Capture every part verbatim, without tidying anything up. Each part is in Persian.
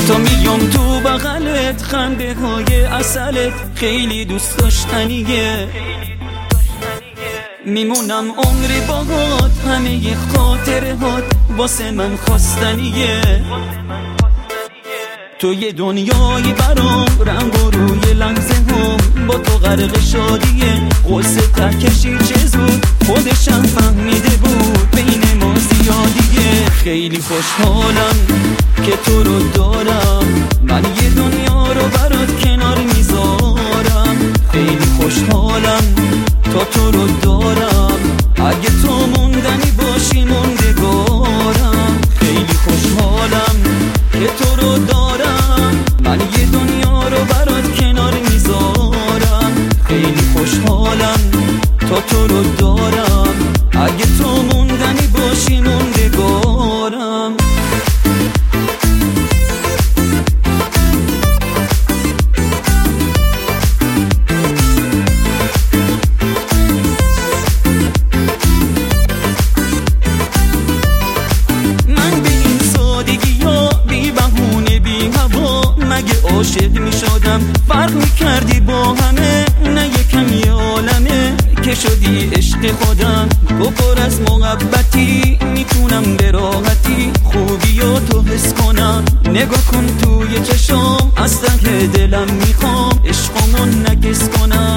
تا میام تو بغلت، خنده های اصلت خیلی دوست داشتنیه. میمونم عمری باهات، همه خاطرهات واسه من خواستنیه. تو یه دنیایی برام، رنگ و روی لحظه هم با تو غرق شادیه. قصه ته کشی چه زود، خودشم فهمیده بود بین ما زیادیه. خیلی خوشحالم که تو رو دارم، من یه دنیا رو برات کنار میذارم. خیلی خوشحالم تا تو رو دارم، اگه تو موندنی باشی موندگارم. خیلی خوشحالم که تو رو دارم، من یه دنیا رو برات کنار میذارم. خیلی خوشحالم تا تو رو دارم، اگه تو موندنی باشی موندگارم. عاشق می شدم فرق می کردی با همه، نه یکم یه عالمه که شدی عشق خودم. تو پر از محبتی، میتونم به راحتی خوبی و تو حس کنم. نگاه کن توی چشام، از ته دلم میخوام عشقمون نکس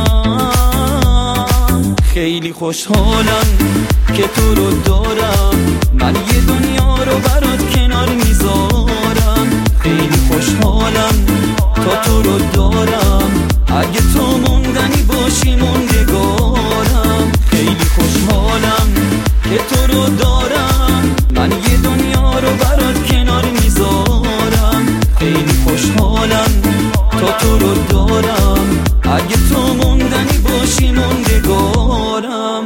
کنم. خیلی خوشحالم که تو رو دارم، من یه دنیا رو برات کنار میذارم. خیلی خوشحالم تا تو رو دارم، اگه تو موندنی باشی موندگارم. خیلی خوشحالم که تو رو دارم، من یه دنیا رو برات کنار میذارم. خیلی خوشحالم تا تو رو دارم، اگه تو موندنی باشی موندگارم.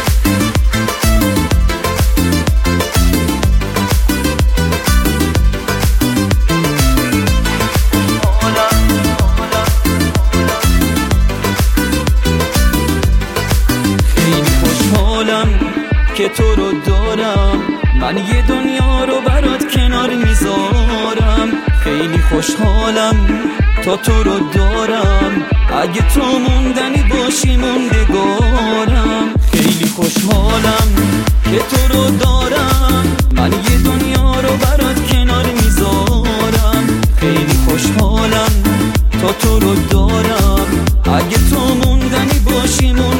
که تو رو دارم، من یه دنیا رو برات کنار میذارم. خیلی خوشحالم تا تو رو دارم، اگه تو موندنی باشی موندگارم. خیلی خوشحالم که تو رو دارم، من یه دنیا رو برات کنار میذارم. خیلی خوشحالم تا تو رو دارم، اگه تو موندنی باشی موندگارم.